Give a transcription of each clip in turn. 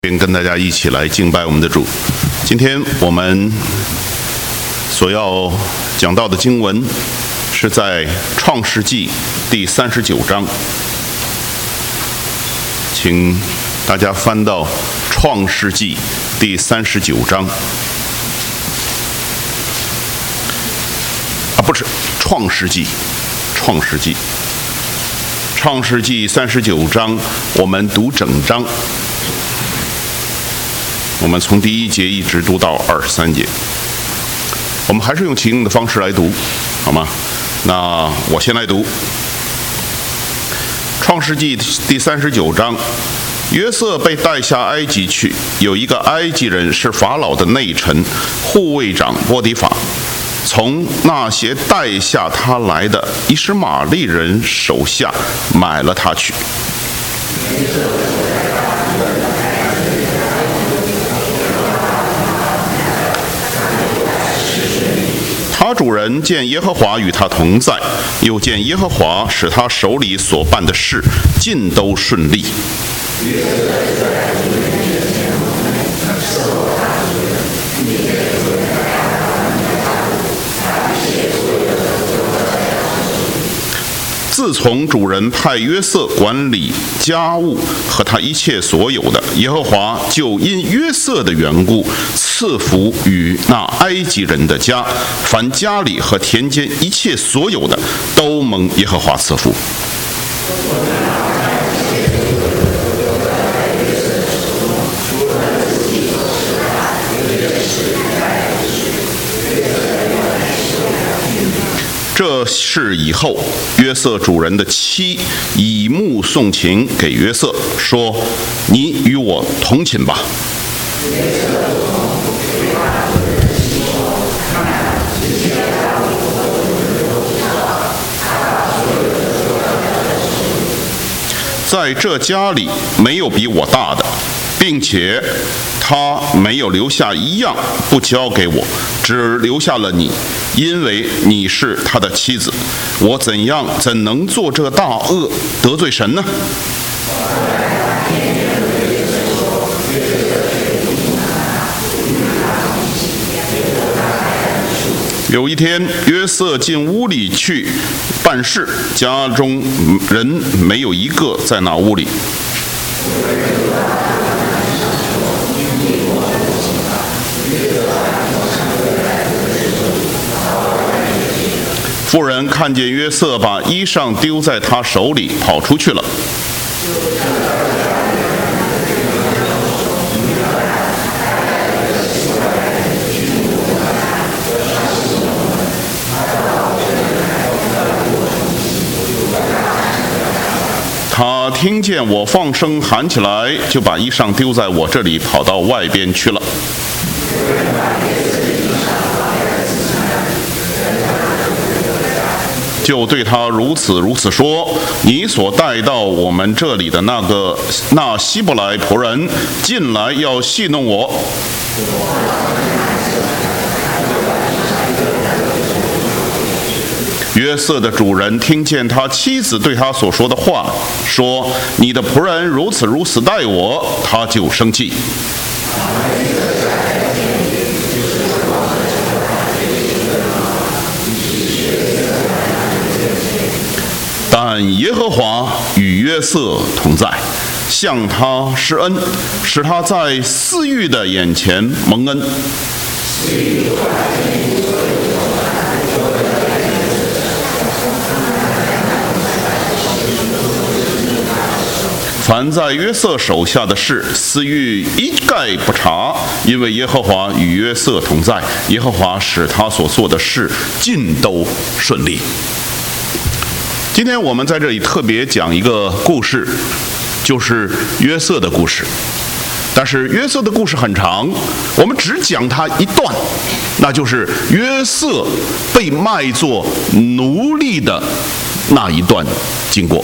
并跟大家一起来敬拜我们的主。今天我们所要讲到的经文是在创世纪第39章，请大家翻到创世纪第39章。不是创世纪39章，我们读整章。我们从第1节一直读到23节，我们还是用起应的方式来读，好吗？那我先来读创世纪第39章。约瑟被带下埃及去，有一个埃及人是法老的内臣，护卫长波提法，从那些带下他来的以实玛利人手下买了他去。他主人见耶和华与他同在，又见耶和华使他手里所办的事尽都顺利。自从主人派约瑟管理家务和他一切所有的，耶和华就因约瑟的缘故赐福与那埃及人的家，凡家里和田间一切所有的都蒙耶和华赐福。这事以后，约瑟主人的妻以目送情给约瑟，说：“你与我同寝吧。”在这家里没有比我大的，并且他没有留下一样不交给我，只留下了你，因为你是他的妻子。我怎能做这大恶得罪神呢？有一天，约瑟进屋里去办事，家中人没有一个在那屋里。妇人看见约瑟把衣裳丢在他手里，跑出去了。他听见我放声喊起来，就把衣裳丢在我这里，跑到外边去了。就对他如此说：你所带到我们这里的那希伯来仆人进来要戏弄我。约瑟的主人听见他妻子对他所说的话，说：你的仆人如此待我，他就生气。但耶和华与约瑟同在，向他施恩，使他在私欲的眼前蒙恩。凡在约瑟手下的事，私欲一概不查，因为耶和华与约瑟同在，耶和华使他所做的事尽都顺利。今天我们在这里特别讲一个故事，就是约瑟的故事。但是约瑟的故事很长，我们只讲他一段，那就是约瑟被卖作奴隶的那一段经过。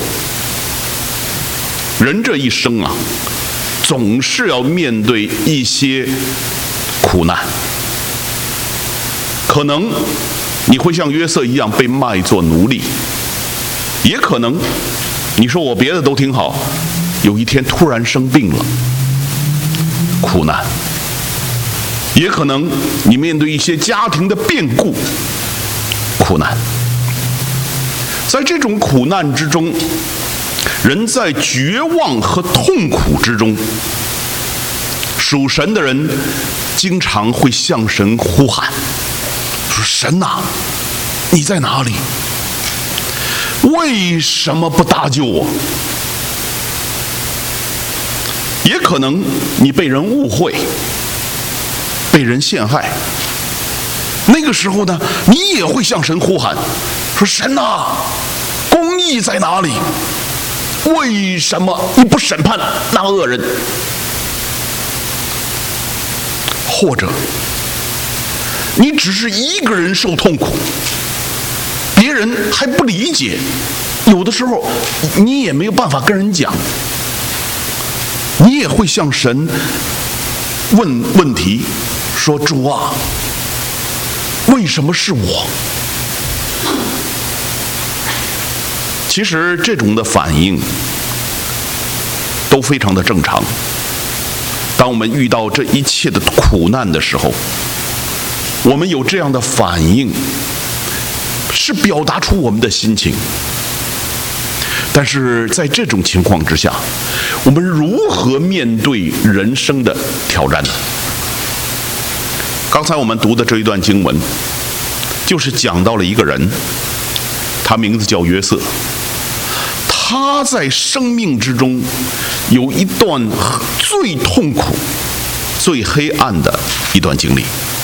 人这一生啊，总是要面对一些苦难，可能你会像约瑟一样被卖作奴隶，也可能你说我别的都挺好，有一天突然生病了， 苦难，也可能你面对一些家庭的变故，苦难。在这种苦难之中，人在绝望和痛苦之中，属神的人经常会向神呼喊，说：神啊，你在哪里？为什么不搭救我？也可能你被人误会，被人陷害，那个时候呢，你也会向神呼喊，说：神啊，公义在哪里？为什么你不审判那恶人？或者你只是一个人受痛苦，别人还不理解，有的时候你也没有办法跟人讲，你也会向神问问题，说：主啊，为什么是我？其实这种的反应都非常的正常。当我们遇到这一切的苦难的时候，我们有这样的反应，是表达出我们的心情。但是在这种情况之下，我们如何面对人生的挑战呢？刚才我们读的这一段经文，就是讲到了一个人，他名字叫约瑟。他在生命之中有一段最痛苦、最黑暗的一段经历。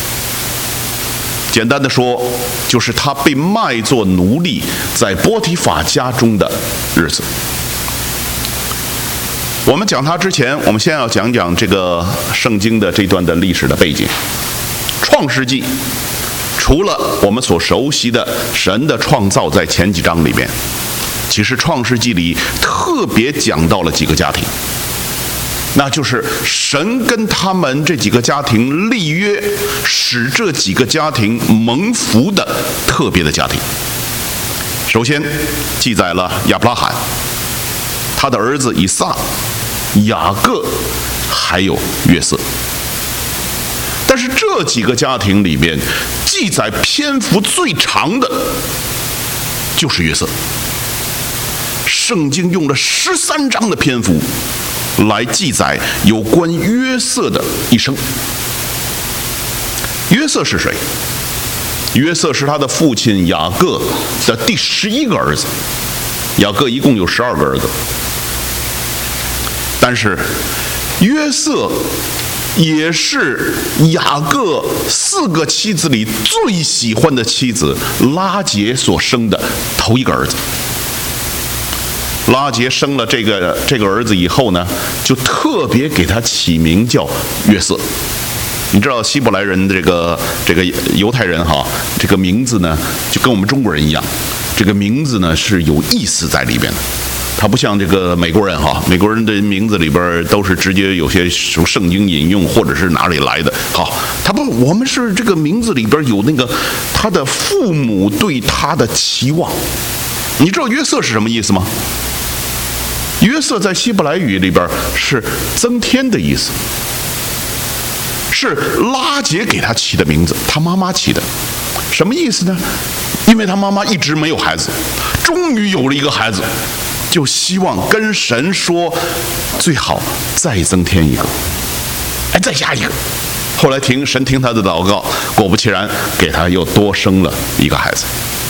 简单的说，就是他被卖作奴隶，在波提法家中的日子。我们讲他之前，我们先要讲讲这个圣经的这段的历史的背景。创世纪，除了我们所熟悉的神的创造在前几章里面，其实创世纪里特别讲到了几个家庭，那就是神跟他们这几个家庭立约，使这几个家庭蒙福的特别的家庭。首先记载了亚伯拉罕，他的儿子以撒、雅各还有约瑟。但是这几个家庭里面记载篇幅最长的就是约瑟。圣经用了13章的篇幅来记载有关约瑟的一生。约瑟是谁？约瑟是他的父亲雅各的第11个儿子。雅各一共有12个儿子，但是约瑟也是雅各4个妻子里最喜欢的妻子拉结所生的头一个儿子。拉结生了这个儿子以后呢，就特别给他起名叫约瑟。你知道希伯来人的这个犹太人哈，这个名字呢就跟我们中国人一样，这个名字呢是有意思在里边的。他不像这个美国人哈，美国人的名字里边都是直接有些从圣经引用或者是哪里来的。好，他不，我们是这个名字里边有那个他的父母对他的期望。你知道约瑟是什么意思吗？约瑟在希伯来语里边是增添的意思，是拉结给他起的名字，他妈妈起的。什么意思呢？因为他妈妈一直没有孩子，终于有了一个孩子，就希望跟神说，最好再增添一个，再加一个。后来神听他的祷告，果不其然，给他又多生了一个孩子。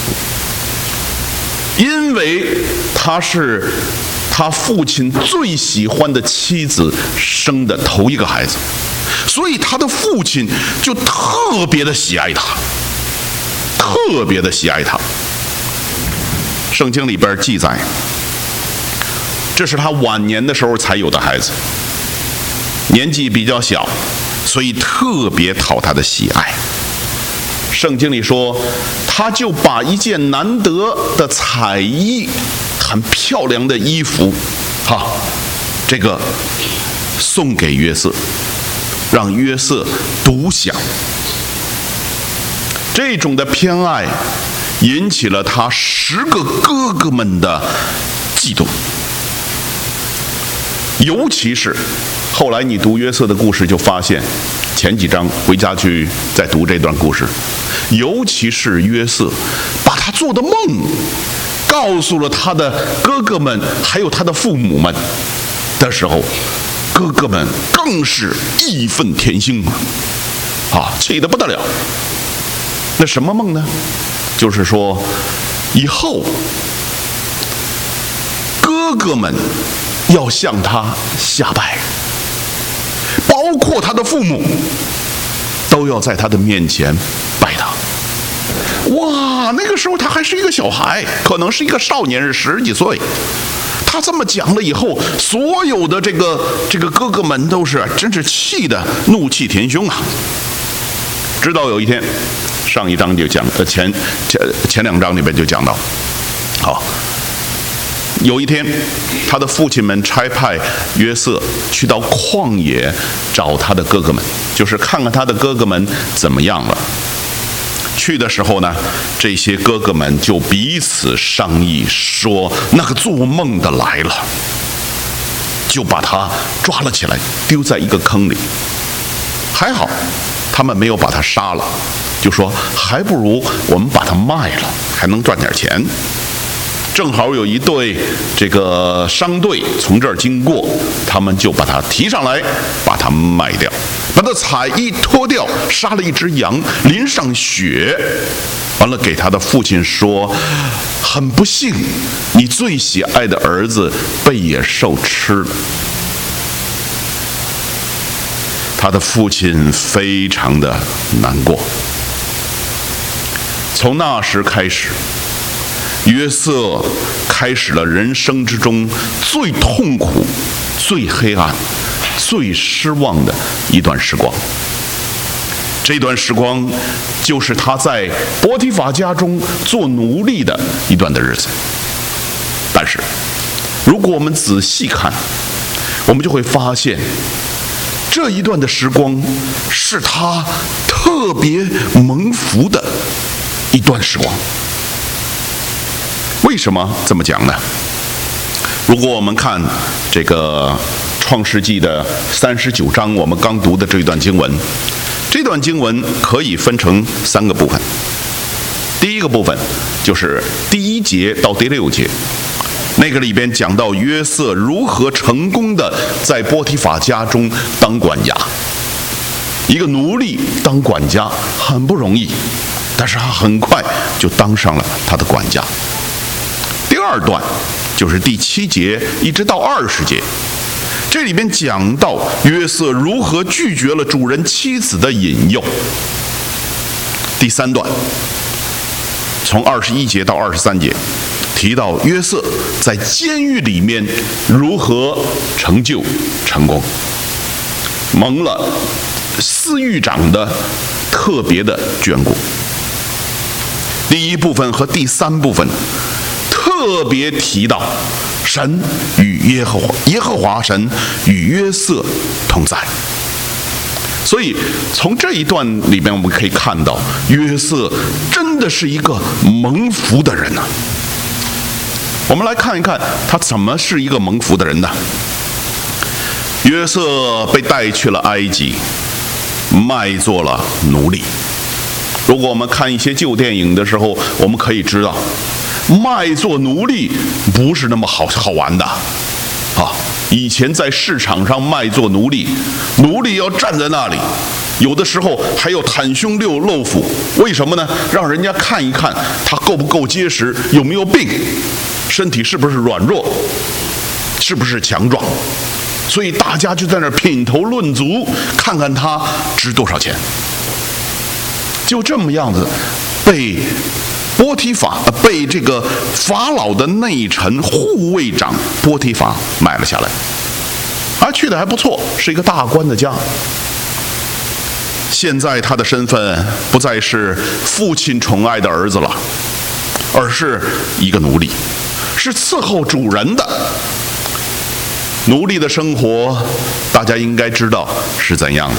因为他是他父亲最喜欢的妻子生的头一个孩子，所以他的父亲就特别的喜爱他，特别的喜爱他。圣经里边记载，这是他晚年的时候才有的孩子，年纪比较小，所以特别讨他的喜爱。圣经里说，他就把一件难得的彩衣，很漂亮的衣服，这个送给约瑟，让约瑟独享。这种的偏爱引起了他10个哥哥们的嫉妒，尤其是后来你读约瑟的故事，就发现前几章回家去再读这段故事，尤其是约瑟把他做的梦告诉了他的哥哥们，还有他的父母们的时候，哥哥们更是义愤填膺气得不得了。那什么梦呢？就是说以后哥哥们要向他下拜，包括他的父母都要在他的面前拜他。哇，那个时候他还是一个小孩，可能是一个少年人，10几岁。他这么讲了以后，所有的这个哥哥们都是真是气得怒气填胸啊。直到有一天，上一章就讲前2章里边就讲到，有一天他的父亲们差派约瑟去到旷野找他的哥哥们，就是看看他的哥哥们怎么样了。去的时候呢，这些哥哥们就彼此商议说，那个做梦的来了，就把他抓了起来，丢在一个坑里。还好他们没有把他杀了，就说还不如我们把他卖了，还能赚点钱。正好有一队这个商队从这儿经过，他们就把他提上来，把他卖掉，把他彩衣脱掉，杀了一只羊，淋上血，完了给他的父亲说，很不幸，你最喜爱的儿子被野兽吃了。他的父亲非常的难过。从那时开始，约瑟开始了人生之中最痛苦、最黑暗、最失望的一段时光。这段时光就是他在波提法家中做奴隶的一段的日子。但是如果我们仔细看，我们就会发现，这一段的时光是他特别蒙福的一段时光。为什么这么讲呢？如果我们看这个创世纪的39章，我们刚读的这一段经文，这段经文可以分成3个部分。第一个部分就是第1节到第6节，那个里边讲到约瑟如何成功的在波提法家中当管家。一个奴隶当管家很不容易，但是他很快就当上了他的管家。第2段就是第7节一直到20节，这里边讲到约瑟如何拒绝了主人妻子的引诱。第3段从21节到23节提到约瑟在监狱里面如何成就成功，蒙了司狱长的特别的眷顾。第1部分和第3部分特别提到神与耶和华神与约瑟同在。所以从这一段里面我们可以看到，约瑟真的是一个蒙福的人啊。我们来看一看他怎么是一个蒙福的人呢？约瑟被带去了埃及，卖做了奴隶。如果我们看一些旧电影的时候，我们可以知道，卖做奴隶不是那么好玩的以前在市场上卖做奴隶，奴隶要站在那里，有的时候还要袒胸露腹。为什么呢？让人家看一看他够不够结实，有没有病，身体是不是软弱，是不是强壮。所以大家就在那儿品头论足，看看他值多少钱。就这么样子被这个法老的内臣护卫长波提法买了下来，去的还不错，是一个大官的家。现在他的身份不再是父亲宠爱的儿子了，而是一个奴隶，是伺候主人的。奴隶的生活大家应该知道是怎样的，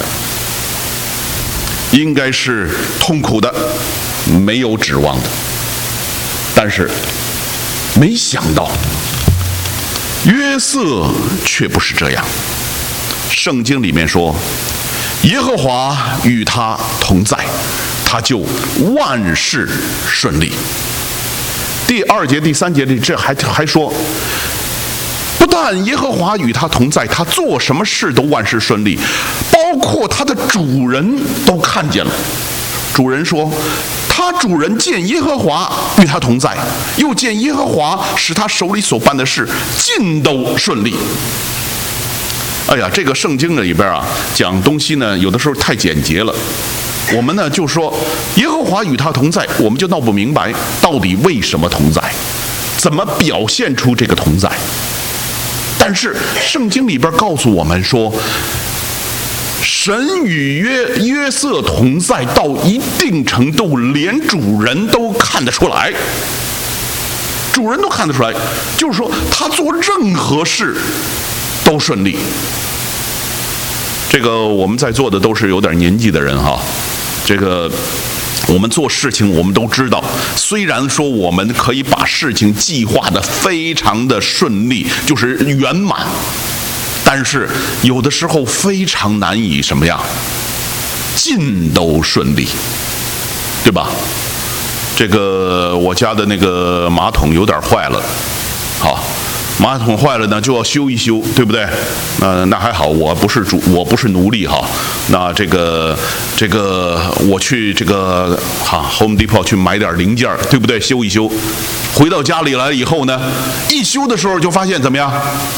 应该是痛苦的，没有指望的。但是没想到约瑟却不是这样， 圣经里面说，耶和华与他同在，他就万事顺利。第2节、第3节里这还说，不但耶和华与他同在，他做什么事都万事顺利，包括他的主人都看见了。主人说，他主人见耶和华与他同在，又见耶和华使他手里所办的事尽都顺利。哎呀，这个圣经里边讲东西呢，有的时候太简洁了。我们呢就说耶和华与他同在，我们就闹不明白到底为什么同在，怎么表现出这个同在。但是圣经里边告诉我们说，神与约瑟同在到一定程度，连主人都看得出来。主人都看得出来，就是说他做任何事都顺利。这个我们在座的都是有点年纪的人哈，这个我们做事情我们都知道，虽然说我们可以把事情计划得非常的顺利，就是圆满，但是有的时候非常难以什么样尽都顺利，对吧？这个我家的那个马桶有点坏了，好，马桶坏了呢就要修一修，对不对？那还好，我不是奴隶哈。那这个我去这个Home Depot 去买点零件，对不对？修一修，回到家里来以后呢，一修的时候就发现怎么样？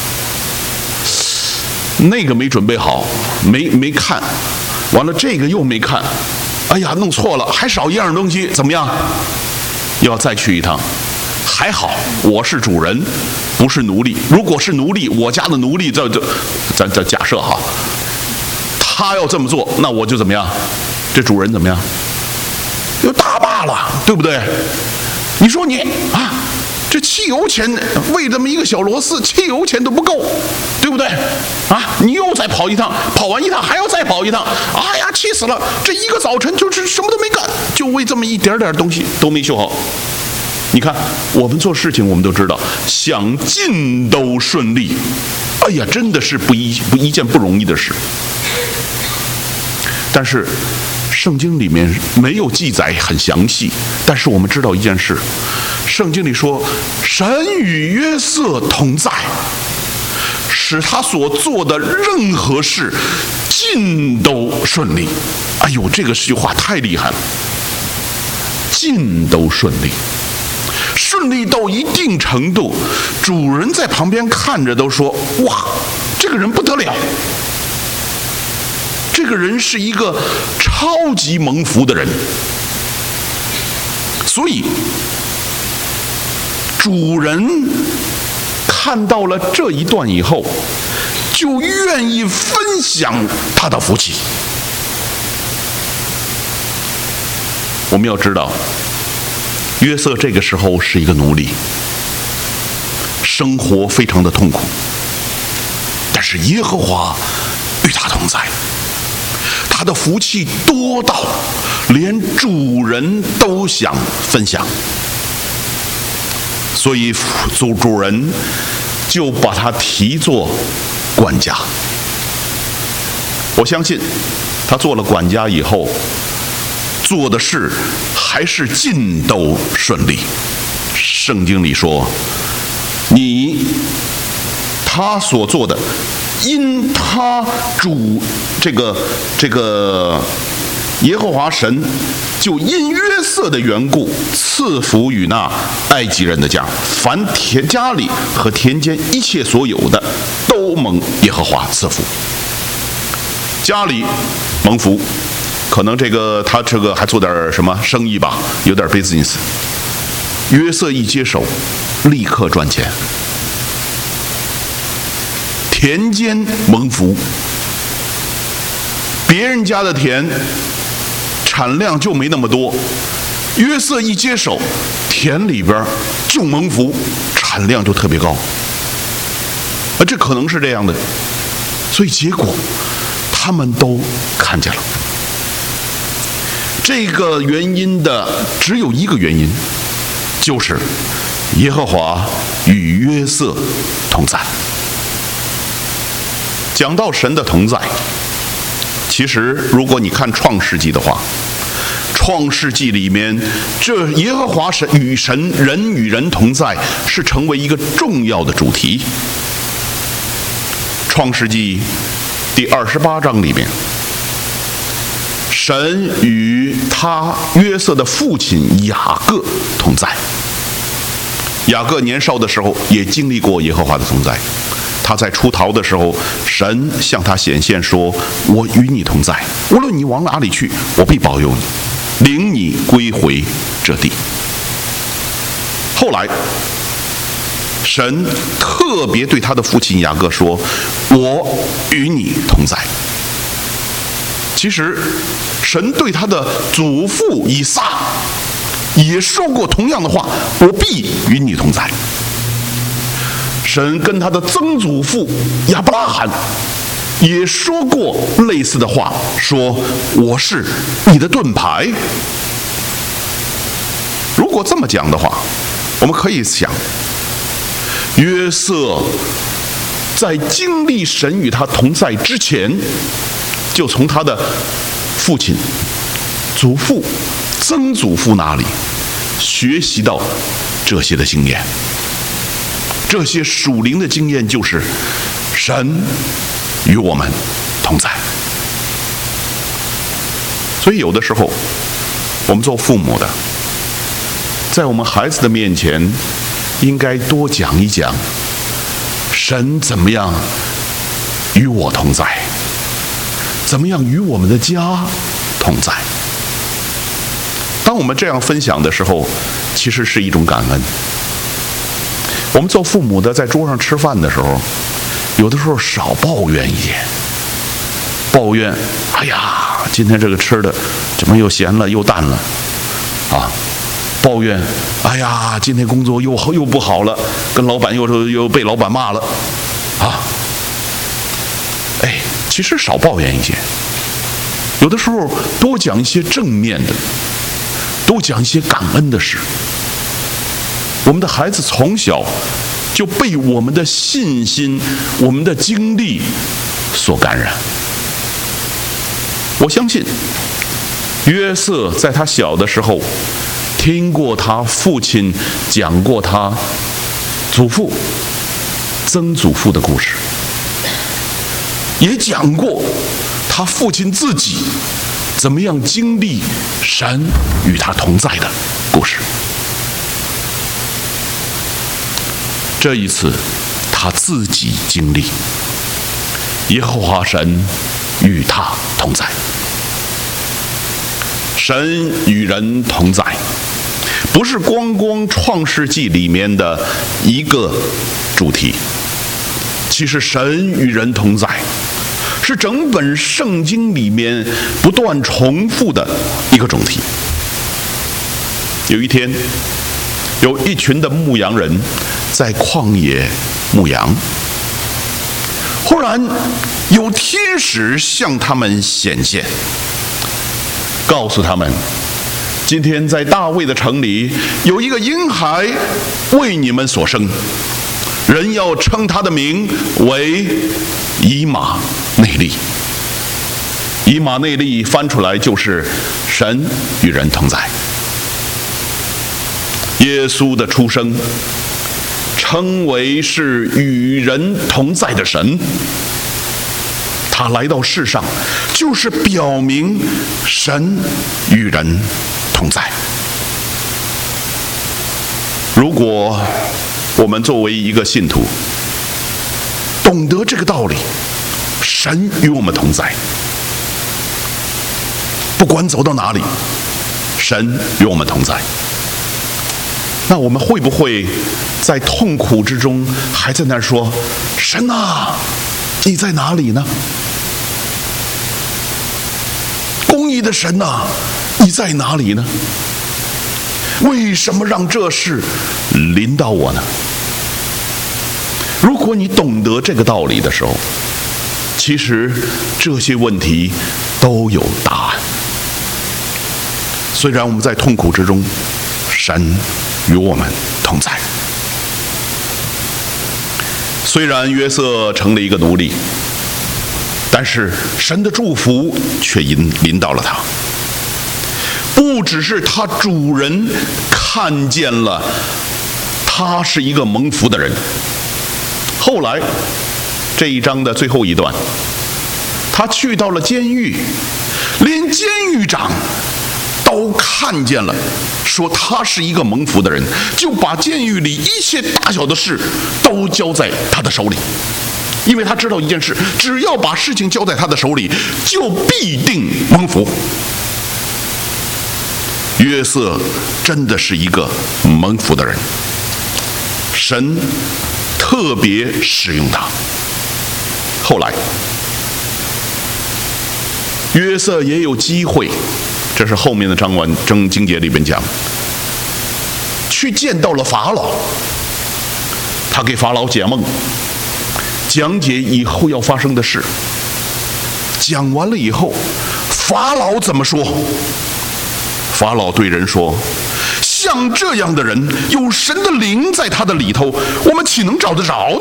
那个没准备好，没看，完了这个又没看，哎呀，弄错了，还少一样东西，怎么样？要再去一趟。还好我是主人，不是奴隶。如果是奴隶，我家的奴隶，咱假设哈，他要这么做，那我就怎么样？这主人怎么样？就大骂了，对不对？你说你这汽油钱为这么一个小螺丝，汽油钱都不够，对不对？你又再跑一趟，跑完一趟还要再跑一趟，哎呀，气死了！这一个早晨就是什么都没干，就为这么一点点东西都没修好。你看，我们做事情我们都知道，想尽都顺利，哎呀，真的是一件不容易的事。但是圣经里面没有记载很详细，但是我们知道一件事，圣经里说，神与约瑟同在，使他所做的任何事尽都顺利。哎呦，这个句话太厉害了，尽都顺利。顺利到一定程度，主人在旁边看着都说，哇，这个人不得了，这个人是一个超级蒙福的人。所以主人看到了这一段以后，就愿意分享他的福气。我们要知道，约瑟这个时候是一个奴隶，生活非常的痛苦，但是耶和华与他同在，他的福气多到连主人都想分享，所以主人就把他提作管家。我相信他做了管家以后，做的事还是尽都顺利。圣经里说，他所做的，因他主这个耶和华神就因约瑟的缘故赐福与那埃及人的家，凡家里和田间一切所有的都蒙耶和华赐福。家里蒙福，可能他还做点什么生意吧，有点 business。约瑟一接手，立刻赚钱。田间蒙福，别人家的田产量就没那么多，约瑟一接手，田里边就蒙福，产量就特别高。这可能是这样的，所以结果他们都看见了。这个原因的只有一个原因，就是耶和华与约瑟同在。 讲到神的同在，其实如果你看创世纪的话，创世纪里面这耶和华神与人同在是成为一个重要的主题。创世纪第28章里面，神与他约瑟的父亲雅各同在。雅各年少的时候也经历过耶和华的同在。他在出逃的时候，神向他显现说：我与你同在，无论你往哪里去，我必保佑你，领你归回这地。后来神特别对他的父亲雅各说：我与你同在。其实神对他的祖父以撒也说过同样的话：我必与你同在。神跟他的曾祖父亚伯拉罕也说过类似的话，说：我是你的盾牌。如果这么讲的话，我们可以想，约瑟在经历神与他同在之前，就从他的父亲、祖父、曾祖父那里学习到这些的经验。这些属灵的经验就是神与我们同在。所以有的时候我们做父母的，在我们孩子的面前应该多讲一讲神怎么样与我同在，怎么样与我们的家同在。当我们这样分享的时候，其实是一种感恩。我们做父母的在桌上吃饭的时候，有的时候少抱怨一点，抱怨哎呀今天这个吃的怎么又咸了又淡了啊，抱怨哎呀今天工作又不好了，跟老板又被老板骂了啊。其实少抱怨一些，有的时候多讲一些正面的，多讲一些感恩的事。我们的孩子从小就被我们的信心、我们的经历所感染。我相信约瑟在他小的时候听过他父亲讲过他祖父、曾祖父的故事，也讲过他父亲自己怎么样经历神与他同在的故事。这一次他自己经历耶和华神与他同在。神与人同在不是光创世纪里面的一个主题，其实神与人同在是整本圣经里面不断重复的一个主题。有一天，有一群的牧羊人在旷野牧羊，忽然有天使向他们显现，告诉他们，今天在大卫的城里有一个婴孩为你们所生，人要称他的名为以马内利。以马内利翻出来就是神与人同在。耶稣的出生称为是与人同在的神，他来到世上就是表明神与人同在。如果我们作为一个信徒懂得这个道理，神与我们同在，不管走到哪里，神与我们同在，那我们会不会在痛苦之中还在那儿说，神啊，你在哪里呢？公义的神啊，你在哪里呢？为什么让这事临到我呢？如果你懂得这个道理的时候，其实这些问题都有答案。虽然我们在痛苦之中，神与我们同在。虽然约瑟成了一个奴隶， 但是神的祝福却临到了他。不只是他主人看见了他是一个蒙福的人，后来这一章的最后一段，他去到了监狱，连监狱长都看见了，说他是一个蒙福的人，就把监狱里一切大小的事都交在他的手里。因为他知道一件事，只要把事情交在他的手里，就必定蒙福。约瑟真的是一个蒙福的人，神特别使用他。后来约瑟也有机会，这是后面的经节里面讲，去见到了法老，他给法老解梦，讲解以后要发生的事。讲完了以后，法老怎么说？法老对人说，像这样的人，有神的灵在他的里头，我们岂能找得着呢？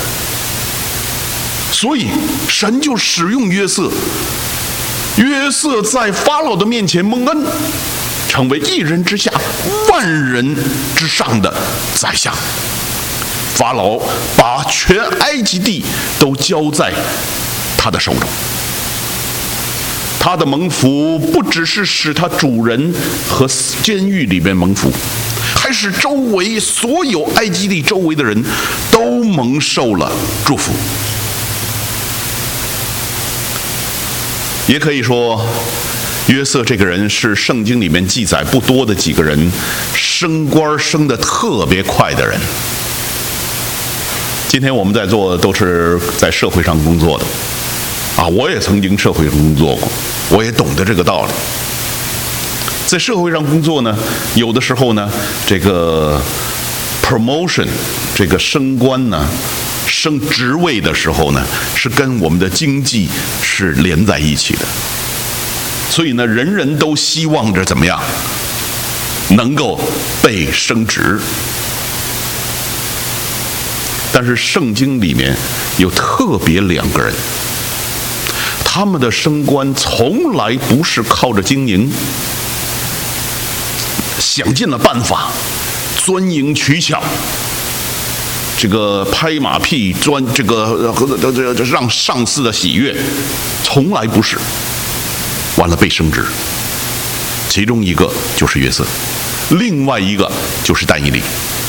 所以神就使用约瑟，约瑟在法老的面前蒙恩，成为一人之下万人之上的宰相。法老把全埃及地都交在他的手中。他的蒙福不只是使他主人和监狱里面蒙福，还使周围所有埃及地周围的人都蒙受了祝福。也可以说，约瑟这个人是圣经里面记载不多的几个人升官升得特别快的人。今天我们在座都是在社会上工作的我也曾经社会上工作过，我也懂得这个道理。在社会上工作呢，有的时候呢，这个 promotion 这个升官呢，升职位的时候呢，是跟我们的经济是连在一起的。所以呢，人人都希望着怎么样能够被升职。但是圣经里面有特别两个人，他们的升官从来不是靠着经营，想尽了办法，钻营取巧，这个拍马屁，这个让上司的喜悦，从来不是。完了被升职，其中一个就是约瑟，另外一个就是但以理。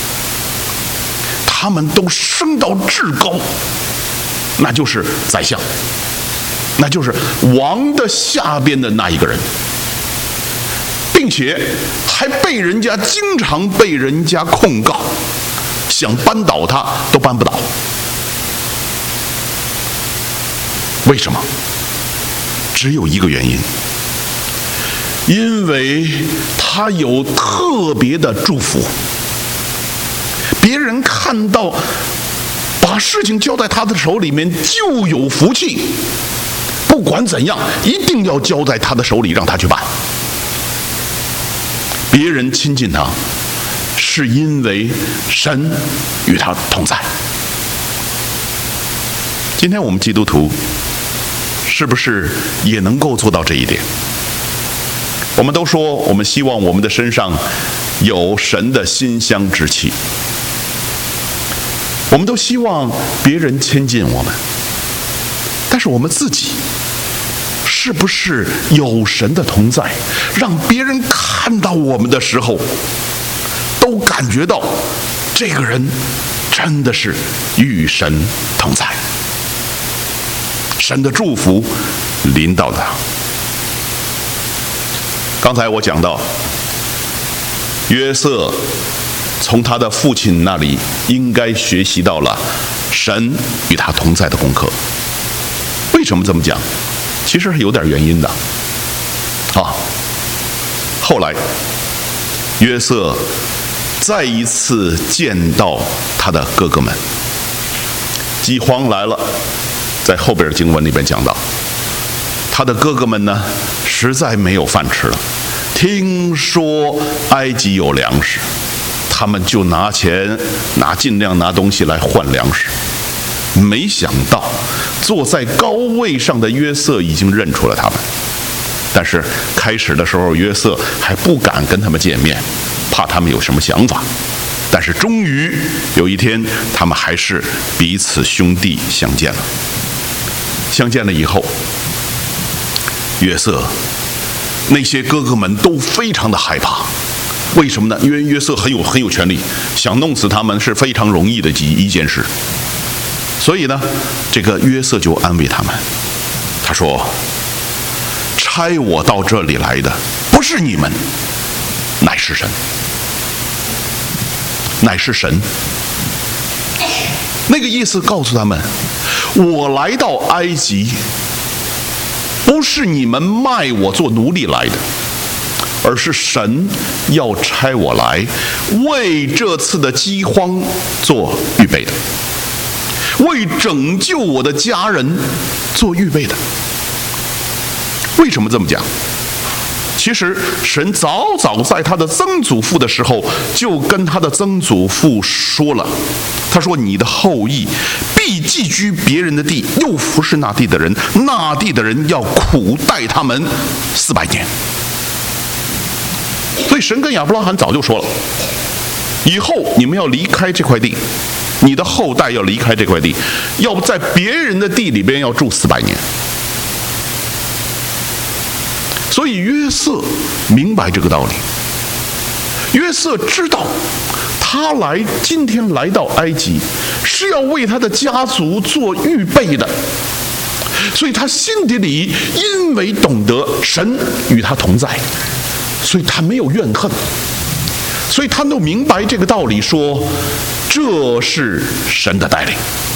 他们都升到至高，那就是宰相，那就是王的下边的那一个人，并且还经常被人家控告，想扳倒他都扳不倒。为什么？只有一个原因，因为他有特别的祝福。别人看到把事情交在他的手里面就有福气，不管怎样一定要交在他的手里让他去办。别人亲近他是因为神与他同在。今天我们基督徒是不是也能够做到这一点？我们都说我们希望我们的身上有神的馨香之气，我们都希望别人亲近我们，但是我们自己是不是有神的同在，让别人看到我们的时候都感觉到这个人真的是与神同在，神的祝福临到他。刚才我讲到约瑟从他的父亲那里应该学习到了神与他同在的功课。为什么这么讲？其实是有点原因的。后来约瑟再一次见到他的哥哥们，饥荒来了，在后边经文里边讲到，他的哥哥们呢实在没有饭吃了，听说埃及有粮食，他们就尽量拿东西来换粮食。 没想到坐在高位上的约瑟已经认出了他们。但是开始的时候，约瑟还不敢跟他们见面，怕他们有什么想法。但是终于有一天，他们还是彼此兄弟相见了。相见了以后，约瑟那些哥哥们都非常的害怕。为什么呢？因为约瑟很有权利，想弄死他们是非常容易的一件事。所以呢，这个约瑟就安慰他们，他说：差我到这里来的不是你们，乃是神。乃是神。那个意思告诉他们，我来到埃及不是你们卖我做奴隶来的，而是神要差我来为这次的饥荒做预备的，为拯救我的家人做预备的。为什么这么讲？其实神早在他的曾祖父的时候就跟他的曾祖父说了，他说：你的后裔必寄居别人的地，又服侍那地的人，那地的人要苦待他们400年。所以神跟亚伯拉罕早就说了，以后你们要离开这块地，你的后代要离开这块地，要在别人的地里边要住400年。所以约瑟明白这个道理，约瑟知道他今天来到埃及是要为他的家族做预备的，所以他心底里因为懂得神与他同在，所以他没有怨恨，所以他都明白这个道理，说这是神的带领。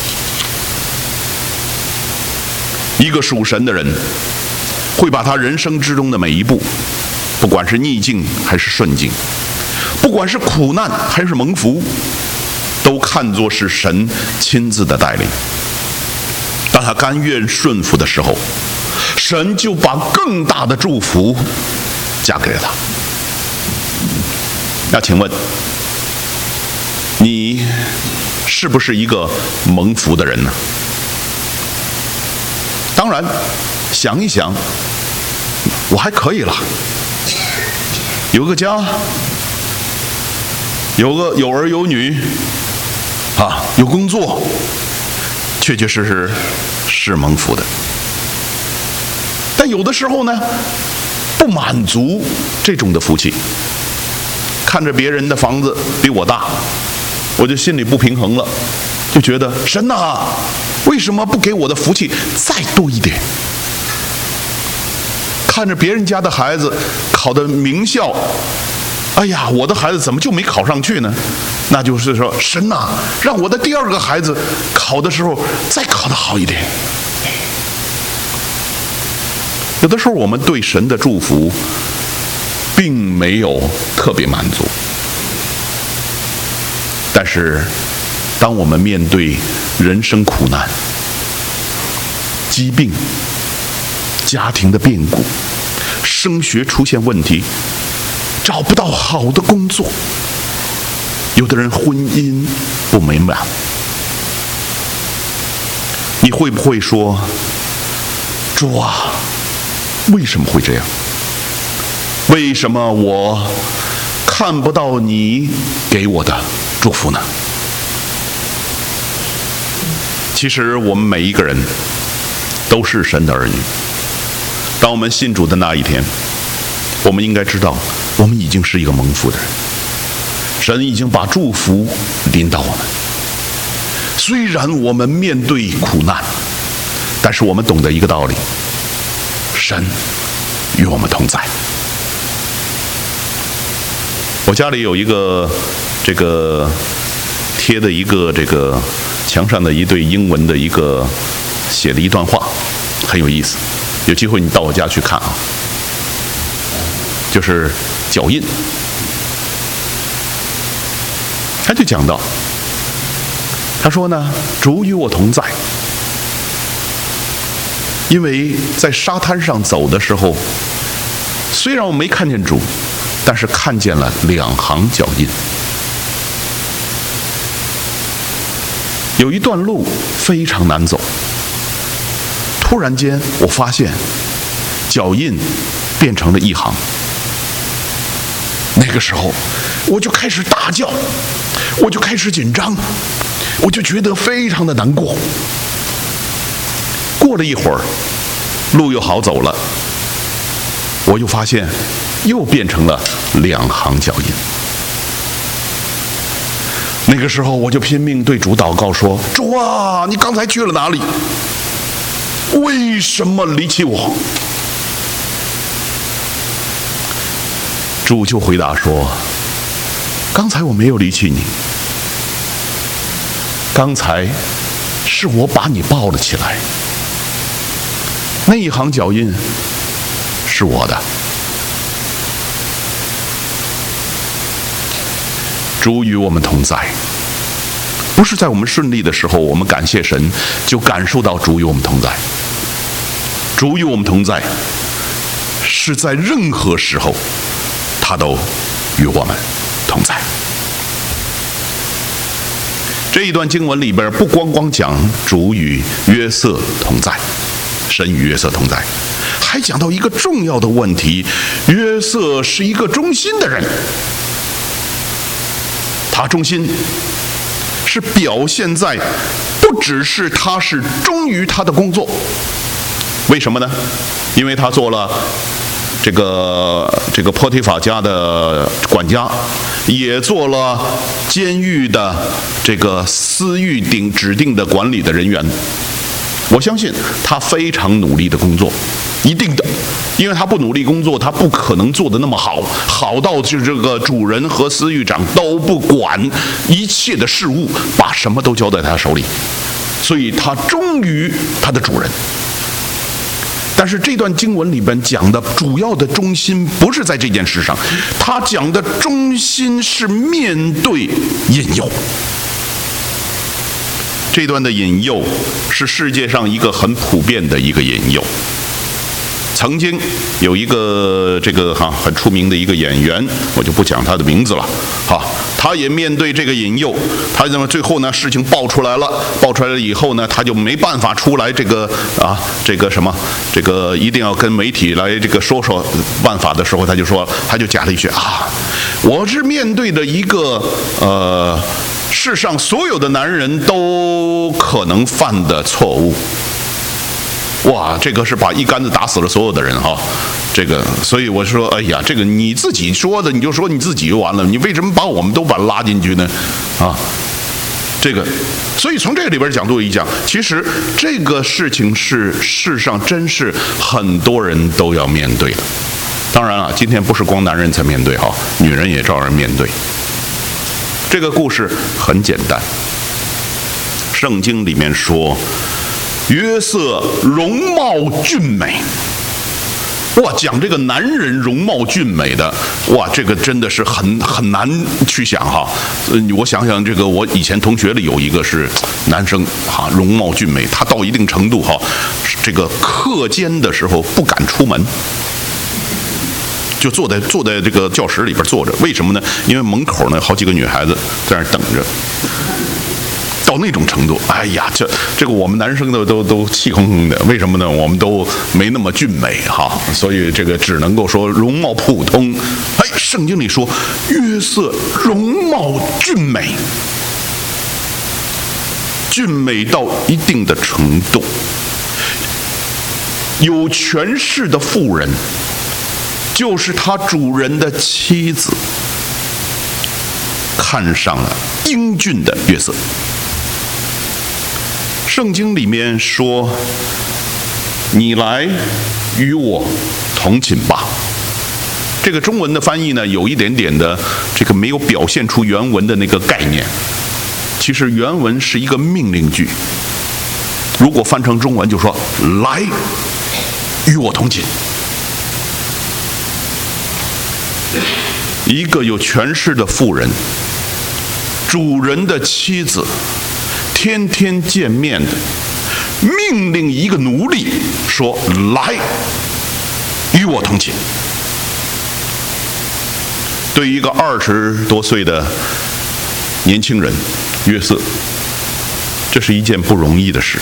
一个属神的人会把他人生之中的每一步，不管是逆境还是顺境，不管是苦难还是蒙福，都看作是神亲自的带领。当他甘愿顺服的时候，神就把更大的祝福加给了他。那请问，你是不是一个蒙福的人呢？当然，想一想，我还可以了，有个家，有儿有女，有工作，确实是蒙福的。但有的时候呢，不满足这种的福气，看着别人的房子比我大，我就心里不平衡了，就觉得神啊，为什么不给我的福气再多一点？看着别人家的孩子考的名校，哎呀，我的孩子怎么就没考上去呢？那就是说，神啊，让我的第二个孩子考的时候再考得好一点。有的时候我们对神的祝福并没有特别满足，但是当我们面对人生苦难、疾病、家庭的变故、升学出现问题、找不到好的工作，有的人婚姻不美满，你会不会说，主啊，为什么会这样？为什么我看不到你给我的祝福呢？其实我们每一个人都是神的儿女。当我们信主的那一天，我们应该知道，我们已经是一个蒙福的人。神已经把祝福临到我们。虽然我们面对苦难，但是我们懂得一个道理：神与我们同在。我家里有一个贴的一个墙上的一对英文的写的一段话，很有意思。有机会你到我家去看啊，就是脚印。他就讲到，他说呢，主与我同在，因为在沙滩上走的时候，虽然我没看见主，但是看见了2行脚印。 有一段路非常难走。突然间，我发现脚印变成了一行。那个时候，我就开始大叫，我就开始紧张，我就觉得非常的难过。过了一会儿，路又好走了，我又发现又变成了2行脚印。那个时候，我就拼命对主祷告说：“主啊，你刚才去了哪里？为什么离弃我？”主就回答说：“刚才我没有离弃你，刚才是我把你抱了起来，那一行脚印是我的。”主与我们同在，不是在我们顺利的时候，我们感谢神，就感受到主与我们同在。主与我们同在，是在任何时候，他都与我们同在。这一段经文里边，不光讲主与约瑟同在，神与约瑟同在，还讲到一个重要的问题：约瑟是一个忠心的人。他忠心是表现在不只是他是忠于他的工作，为什么呢？因为他做了这个波提法家的管家，也做了监狱的这个司狱指定的管理的人员。我相信他非常努力的工作，一定的，因为他不努力工作，他不可能做得那么好，好到就这个主人和司狱长都不管一切的事物，把什么都交在他手里，所以他忠于他的主人。但是这段经文里边讲的主要的忠心不是在这件事上，他讲的忠心是面对引诱。这段的引诱是世界上一个很普遍的一个引诱。曾经有一个很出名的一个演员，我就不讲他的名字了，他也面对这个引诱，他认为最后呢事情爆出来了以后呢，他就没办法出来这个一定要跟媒体来说办法的时候，他就加了一句我是面对的一个世上所有的男人都可能犯的错误。哇，这个是把一竿子打死了所有的人所以我说，这个你自己说的，你就说你自己就完了，你为什么把我们都拉进去呢？所以从这个里边角度一讲，其实这个事情是世上真是很多人都要面对的。当然了，今天不是光男人才面对女人也照样面对。这个故事很简单，圣经里面说，约瑟容貌俊美。讲这个男人容貌俊美的，这个真的是很难去想我想想，我以前同学里有一个是男生容貌俊美，他到一定程度这个课间的时候不敢出门，就坐在这个教室里边坐着。为什么呢？因为门口呢好几个女孩子在那儿等着。到那种程度，这个我们男生都气哼哼的，为什么呢？我们都没那么俊美所以这个只能够说容貌普通。圣经里说约瑟容貌俊美，俊美到一定的程度，有权势的妇人就是他主人的妻子看上了英俊的约瑟。圣经里面说，你来与我同寝吧。这个中文的翻译呢，有一点点的没有表现出原文的那个概念。其实原文是一个命令句，如果翻成中文就说来与我同寝。一个有权势的妇人，主人的妻子，天天见面的，命令一个奴隶说来与我同寝。对于一个20多岁的年轻人约瑟， 这是一件不容易的事。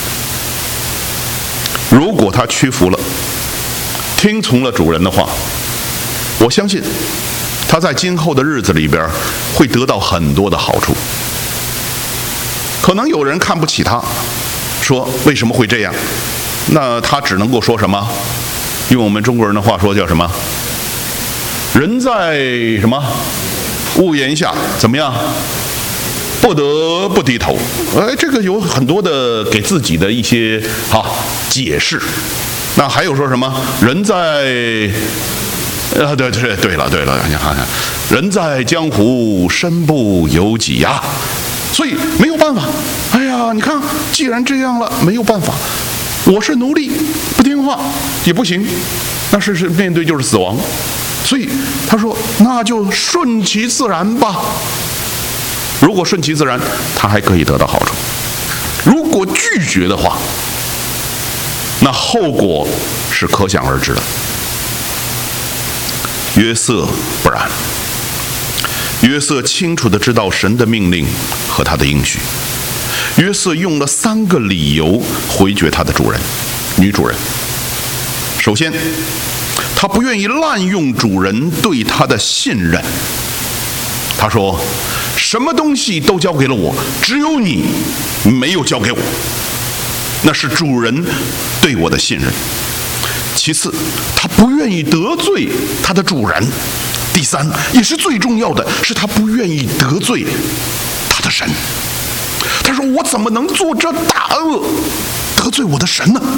如果他屈服了，听从了主人的话，我相信他在今后的日子里边会得到很多的好处。可能有人看不起他，说为什么会这样？那他只能够说什么？用我们中国人的话说叫什么？人在什么屋檐下，怎么样？不得不低头。这个有很多的给自己的一些解释。那还有说什么？人在对了，你看，人在江湖，身不由己呀。所以没有办法。哎呀，你看，既然这样了，没有办法。我是奴隶，不听话也不行，那是面对就是死亡。所以他说，那就顺其自然吧。如果顺其自然，他还可以得到好处；如果拒绝的话，那后果是可想而知的。约瑟不然，约瑟清楚地知道神的命令和他的应许。约瑟用了3个理由回绝他的主人，女主人。首先，他不愿意滥用主人对他的信任。他说，什么东西都交给了我，只有你没有交给我，那是主人对我的信任。其次，他不愿意得罪他的主人。第三，也是最重要的，是他不愿意得罪他的神。他说，我怎么能做这大恶，得罪我的神呢？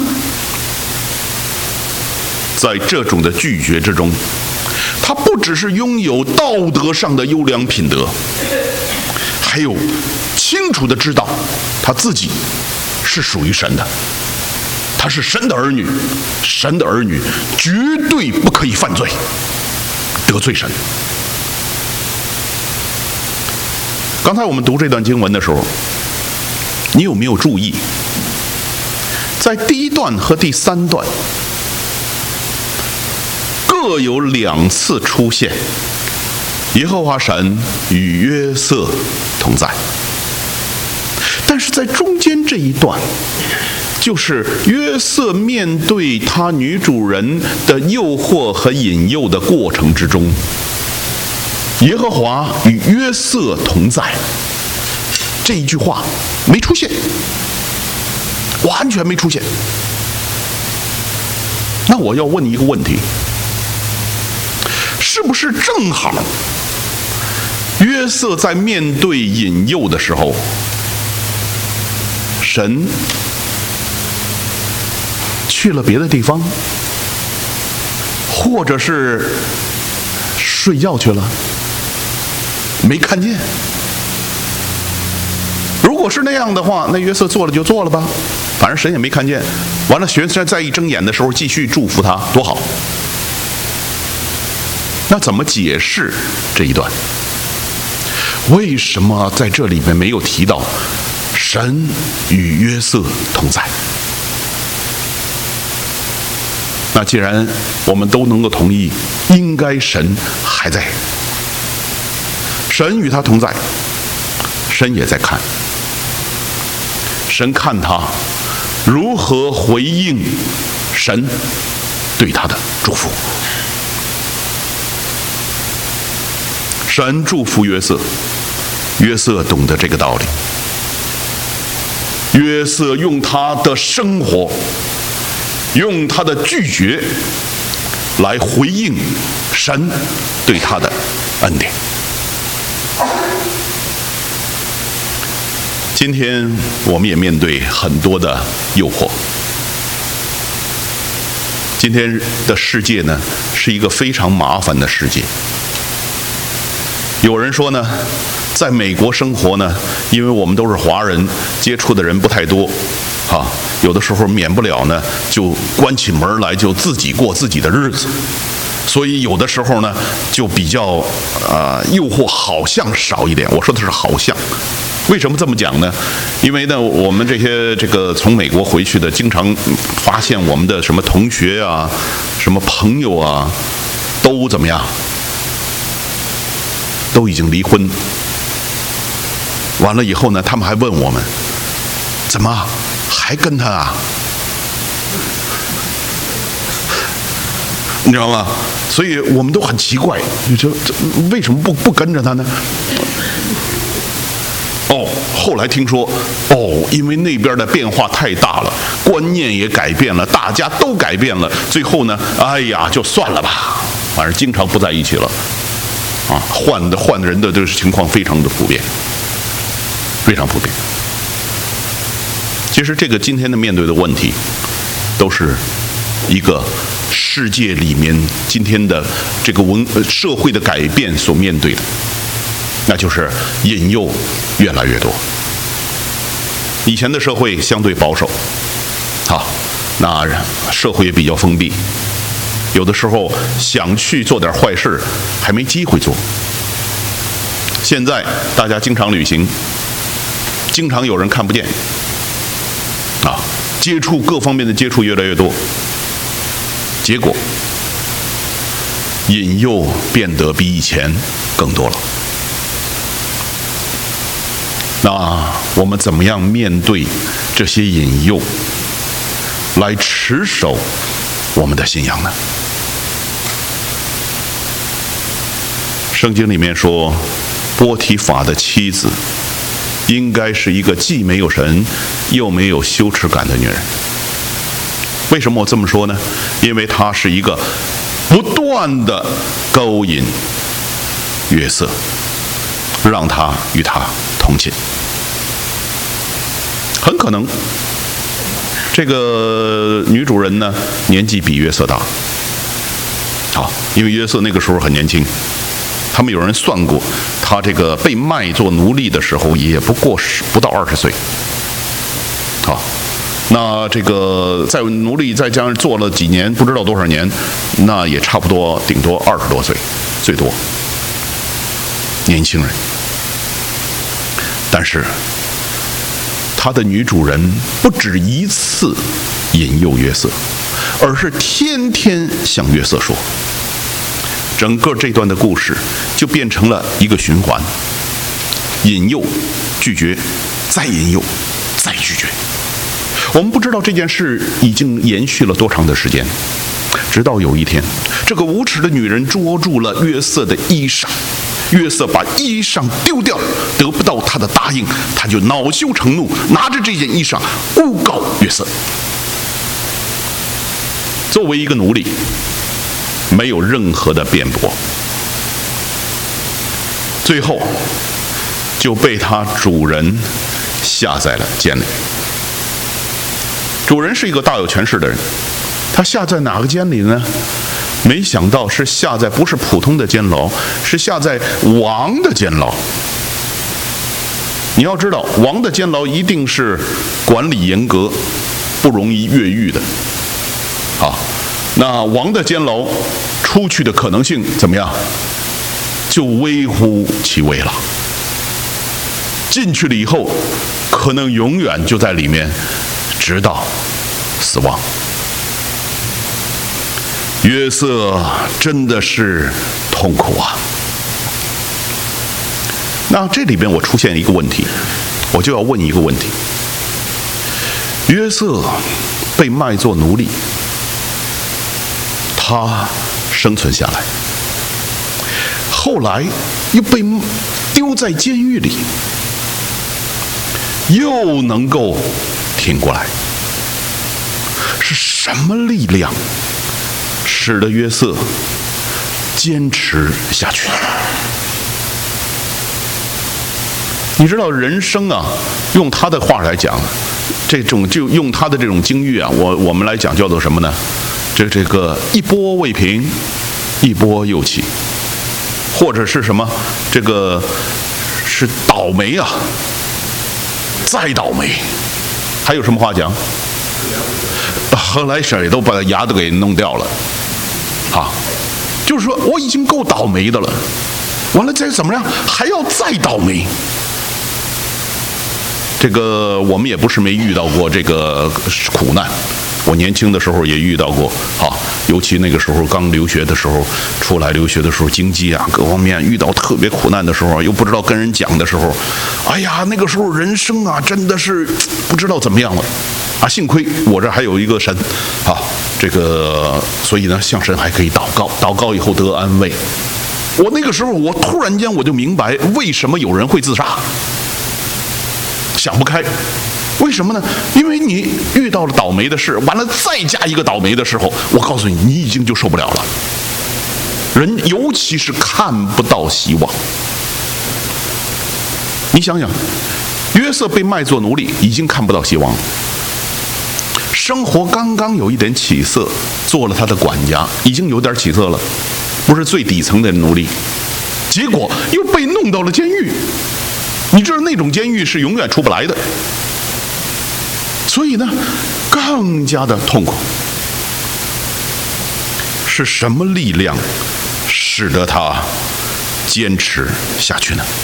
在这种的拒绝之中，他不只是拥有道德上的优良品德，还有清楚地知道他自己是属于神的，他是神的儿女，神的儿女绝对不可以犯罪，得罪神。刚才我们读这段经文的时候，你有没有注意，在第1段和第3段各有2次出现耶和华神与约瑟同在，但是在中间这一段，就是约瑟面对他女主人的诱惑和引诱的过程之中，耶和华与约瑟同在这一句话没出现，完全没出现。那我要问一个问题，是不是正好约瑟在面对引诱的时候，神去了别的地方，或者是睡觉去了，没看见？如果是那样的话，那约瑟做了就做了吧，反正神也没看见。完了，神再一睁眼的时候继续祝福他，多好。那怎么解释这一段？为什么在这里面没有提到神与约瑟同在？那既然我们都能够同意，应该神还在，神与他同在，神也在看，神看他如何回应神对他的祝福。神祝福约瑟，约瑟懂得这个道理。约瑟用他的生活，用他的拒绝来回应神对他的恩典。今天我们也面对很多的诱惑。今天的世界呢，是一个非常麻烦的世界。有人说呢，在美国生活呢，因为我们都是华人，接触的人不太多，有的时候免不了呢，就关起门来就自己过自己的日子，所以有的时候呢，就比较诱惑好像少一点。我说的是好像。为什么这么讲呢？因为呢，我们这个从美国回去的，经常发现我们的什么同学啊、什么朋友啊，都怎么样？都已经离婚。完了以后呢，他们还问我们， 怎么还跟他啊？你知道吗？所以我们都很奇怪，你说这为什么不跟着他呢？后来听说，因为那边的变化太大了，观念也改变了，大家都改变了，最后呢，就算了吧，反正经常不在一起了，换人的这个情况非常的普遍，非常普遍。其实这个今天的面对的问题，都是一个世界里面今天的这个社会的改变所面对的，那就是引诱越来越多。以前的社会相对保守，那社会也比较封闭，有的时候想去做点坏事还没机会做。现在大家经常旅行，经常有人看不见，接触各方面的接触越来越多，结果引诱变得比以前更多了。那我们怎么样面对这些引诱，来持守我们的信仰呢？圣经里面说，波提法的妻子应该是一个既没有神又没有羞耻感的女人。为什么我这么说呢？因为她是一个不断的勾引约瑟，让他与他同寝。很可能这个女主人呢，年纪比约瑟大，因为约瑟那个时候很年轻，他们有人算过，他这个被卖做奴隶的时候也不到20岁。那这个在奴隶再加上做了几年，不知道多少年，那也差不多顶多20多岁，最多年轻人。但是他的女主人不止一次引诱约瑟，而是天天向约瑟说。整个这段的故事就变成了一个循环：引诱、拒绝，再引诱，再拒绝。我们不知道这件事已经延续了多长的时间，直到有一天，这个无耻的女人捉住了约瑟的衣裳，约瑟把衣裳丢掉，得不到他的答应，他就恼羞成怒，拿着这件衣裳诬告约瑟。作为一个奴隶，没有任何的辩驳，最后就被他主人下在了监里。主人是一个大有权势的人，他下在哪个监里呢？没想到是下在不是普通的监牢，是下在王的监牢。你要知道，王的监牢一定是管理严格，不容易越狱的。那王的监牢出去的可能性怎么样？就微乎其微了。进去了以后，可能永远就在里面，直到死亡。约瑟真的是痛苦啊！那这里边我出现一个问题，我就要问一个问题：约瑟被卖作奴隶，他生存下来，后来又被丢在监狱里，又能够挺过来，是什么力量使得约瑟坚持下去？你知道人生啊，用他的话来讲，就用他的这种境遇啊，我们来讲叫做什么呢？这个一波未平，一波又起，或者是什么？这个是倒霉啊，再倒霉。还有什么话讲？喝来水都把牙都给弄掉了，就是说我已经够倒霉的了，完了再怎么样还要再倒霉。这个我们也不是没遇到过这个苦难，我年轻的时候也遇到过， 尤其那个时候刚留学的时候，出来留学的时候，经济啊各方面遇到特别苦难的时候，又不知道跟人讲的时候，哎呀，那个时候人生啊真的是不知道怎么样了啊！幸亏我这还有一个神啊，这个所以呢向神还可以祷告，祷告以后得安慰。我那个时候我突然间我就明白为什么有人会自杀，想不开。为什么呢？因为你遇到了倒霉的事，完了再加一个倒霉的时候，我告诉你，你已经就受不了了。人尤其是看不到希望。你想想，约瑟被卖作奴隶，已经看不到希望了。生活刚刚有一点起色，做了他的管家，已经有点起色了，不是最底层的奴隶，结果又被弄到了监狱。你知道那种监狱是永远出不来的。所以呢，更加的痛苦。是什么力量使得他坚持下去呢？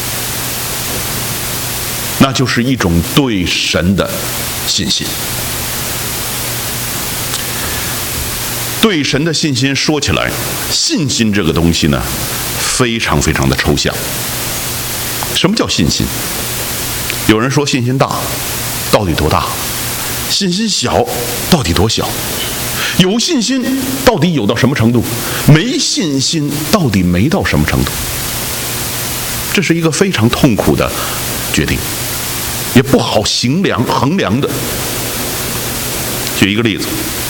那就是一种对神的信心。对神的信心说起来，信心这个东西呢，非常非常的抽象。什么叫信心？有人说信心大，到底多大？信心小，到底多小？有信心到底有到什么程度？没信心到底没到什么程度？这是一个非常痛苦的决定，也不好衡量的。举一个例子，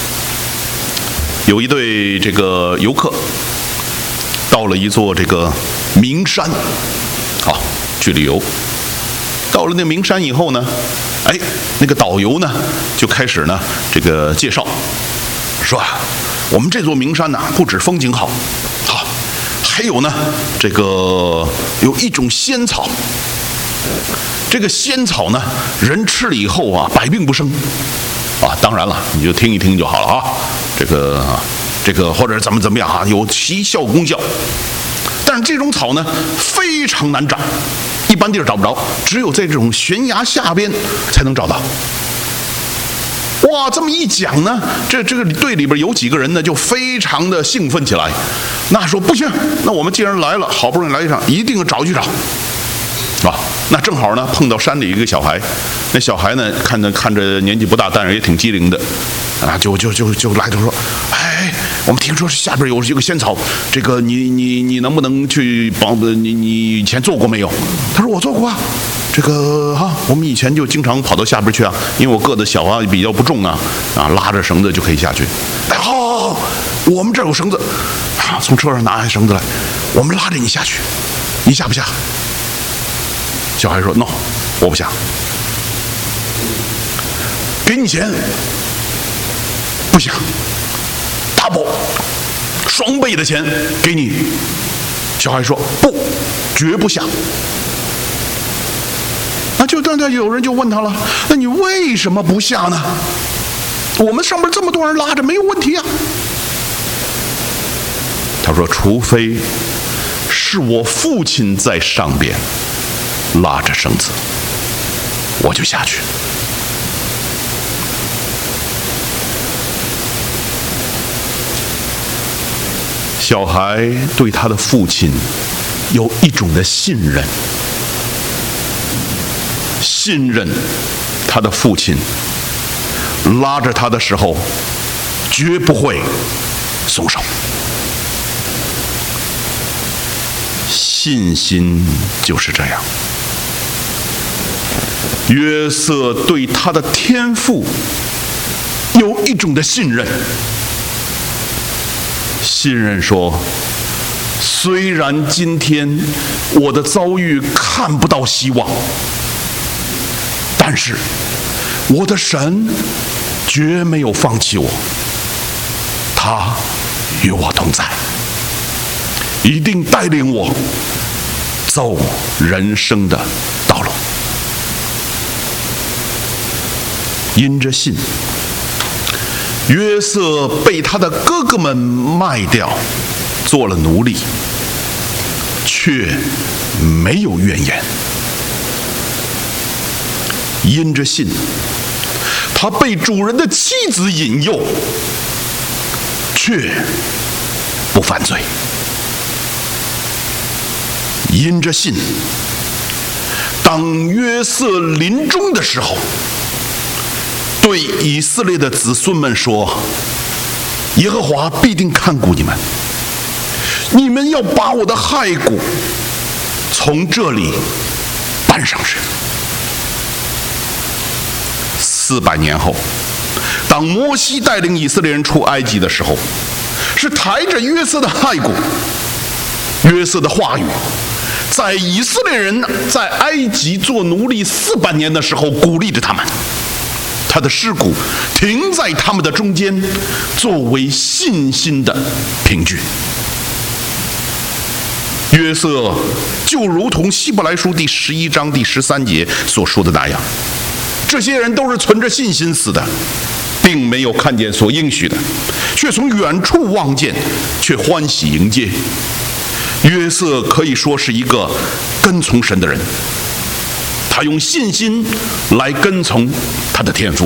有一对这个游客到了一座这个名山，去旅游。到了那名山以后呢，那个导游呢就开始呢这个介绍，说我们这座名山呢不止风景好，还有呢这个有一种仙草，这个仙草呢人吃了以后啊百病不生啊。当然了，你就听一听就好了啊。这个或者怎么样啊，有奇效功效。但是这种草呢非常难长，一般地儿找不着，只有在这种悬崖下边才能找到。哇，这么一讲呢，这个队里边有几个人呢就非常的兴奋起来。那说不行，那我们既然来了，好不容易来一场，一定找去找。那正好呢碰到山里一个小孩，那小孩呢看着年纪不大，但是也挺机灵的啊，就来就说，我们听说下边有一个仙草，这个你能不能去帮？你以前做过没有？他说我做过啊，这个我们以前就经常跑到下边去啊，因为我个子小啊，比较不重啊，拉着绳子就可以下去。好，我们这儿有绳子，从车上拿下绳子来，我们拉着你下去，你下不下？小孩说 no， 我不下。给你钱，不行，double， 双倍的钱给你。小孩说不，绝不下。那有人就问他了，那你为什么不下呢？我们上面这么多人拉着，没有问题啊。他说除非是我父亲在上边拉着绳子，我就下去。小孩对他的父亲有一种的信任，他的父亲拉着他的时候绝不会松手。信心就是这样。约瑟对他的天父有一种的信任，说，虽然今天我的遭遇看不到希望，但是我的神绝没有放弃我，他与我同在，一定带领我走人生的道路。因着信，约瑟被他的哥哥们卖掉，做了奴隶，却没有怨言。因着信，他被主人的妻子引诱， 却不犯罪。因着信，当约瑟临终的时候，对以色列的子孙们说：耶和华必定看顾你们，你们要把我的骸骨从这里搬上去。400年后，当摩西带领以色列人出埃及的时候，是抬着约瑟的骸骨，约瑟的话语在以色列人在埃及做奴隶400年的时候鼓励着他们，他的尸骨停在他们的中间，作为信心的凭据。约瑟就如同希伯来书第11章第13节所说的那样，这些人都是存着信心死的，并没有看见所应许的，却从远处望见，却欢喜迎接。约瑟可以说是一个跟从神的人，他用信心来跟从他的天父。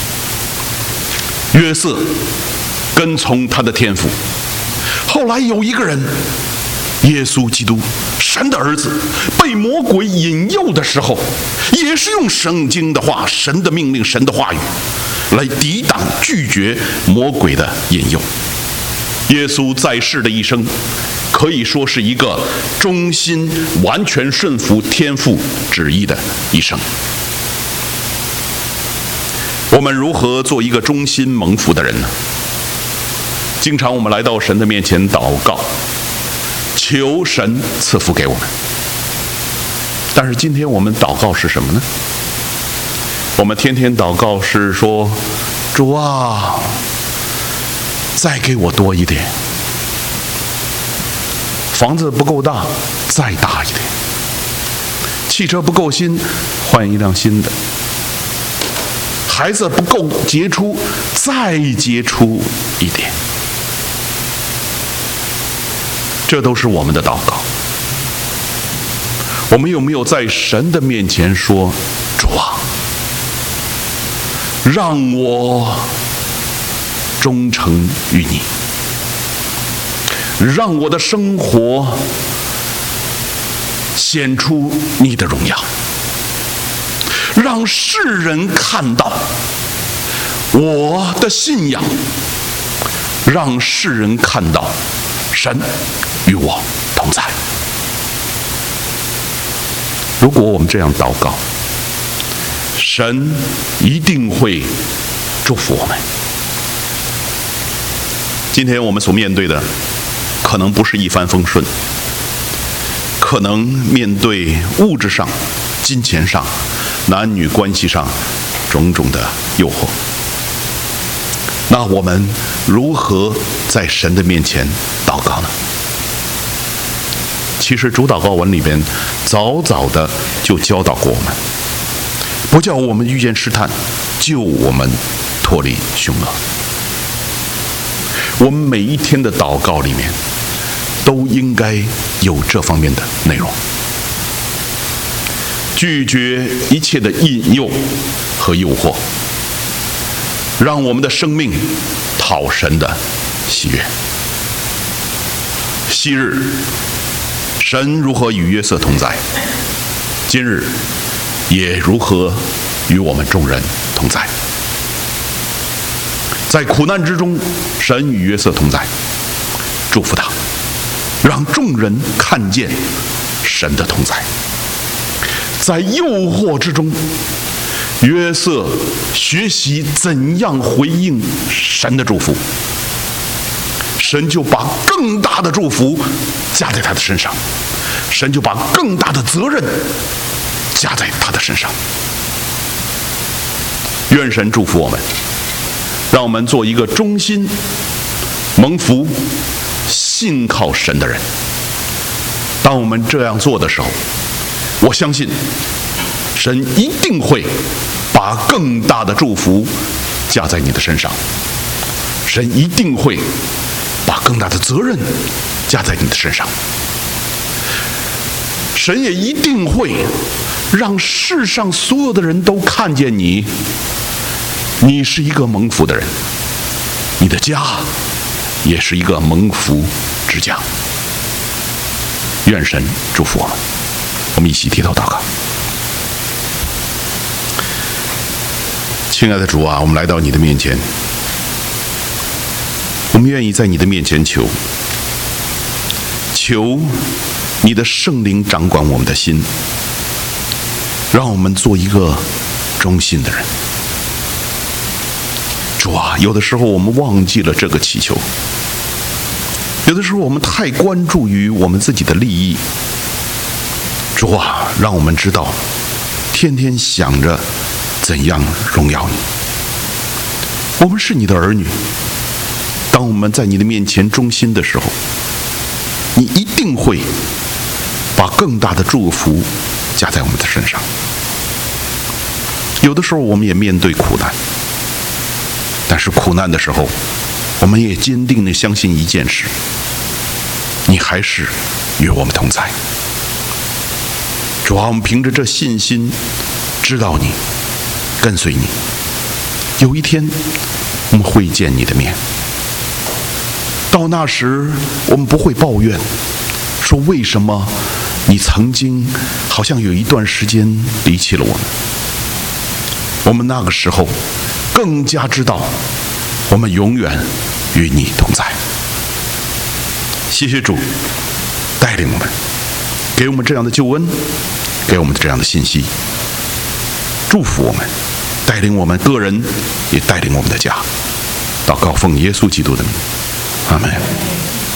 约瑟跟从他的天父。后来有一个人，耶稣基督，神的儿子，被魔鬼引诱的时候，也是用圣经的话、神的命令、神的话语来抵挡、拒绝魔鬼的引诱。耶稣在世的一生可以说是一个忠心、完全顺服天父旨意的一生。我们如何做一个忠心蒙福的人呢？经常我们来到神的面前祷告，求神赐福给我们。但是今天我们祷告是什么呢？我们天天祷告是说：主啊，再给我多一点。房子不够大，再大一点。汽车不够新，换一辆新的。孩子不够杰出，再杰出一点。这都是我们的祷告。我们有没有在神的面前说：主啊，让我忠诚于你，让我的生活显出你的荣耀，让世人看到我的信仰，让世人看到神与我同在。如果我们这样祷告，神一定会祝福我们。今天我们所面对的可能不是一帆风顺，可能面对物质上、金钱上、男女关系上种种的诱惑。那我们如何在神的面前祷告呢？其实主祷告文里边早早的就教导过我们，不叫我们遇见试探，救我们脱离凶恶。我们每一天的祷告里面都应该有这方面的内容，拒绝一切的引诱和诱惑，让我们的生命讨神的喜悦。昔日神如何与约瑟同在，今日也如何与我们众人同在。在苦难之中，神与约瑟同在，祝福他，让众人看见神的同在。在诱惑之中，约瑟学习怎样回应神的祝福，神就把更大的祝福加在他的身上，神就把更大的责任加在他的身上。愿神祝福我们，让我们做一个忠心、蒙福、信靠神的人。当我们这样做的时候，我相信神一定会把更大的祝福加在你的身上，神一定会把更大的责任加在你的身上，神也一定会让世上所有的人都看见你是一个蒙福的人，你的家也是一个蒙福之家。愿神祝福我们。我们一起低头祷告。亲爱的主啊，我们来到你的面前，我们愿意在你的面前求你的圣灵掌管我们的心，让我们做一个忠心的人。主啊，有的时候我们忘记了这个祈求，有的时候我们太关注于我们自己的利益。主啊，让我们知道天天想着怎样荣耀你。我们是你的儿女，当我们在你的面前忠心的时候，你一定会把更大的祝福加在我们的身上。有的时候我们也面对苦难，但是苦难的时候，我们也坚定地相信一件事，你还是与我们同在。主啊，我们凭着这信心知道你，跟随你，有一天我们会见你的面。到那时我们不会抱怨说为什么你曾经好像有一段时间离弃了我们。我们那个时候更加知道我们永远与你同在。谢谢主带领我们，给我们这样的救恩，给我们这样的信息，祝福我们，带领我们个人，也带领我们的家。祷告奉耶稣基督的名，阿们。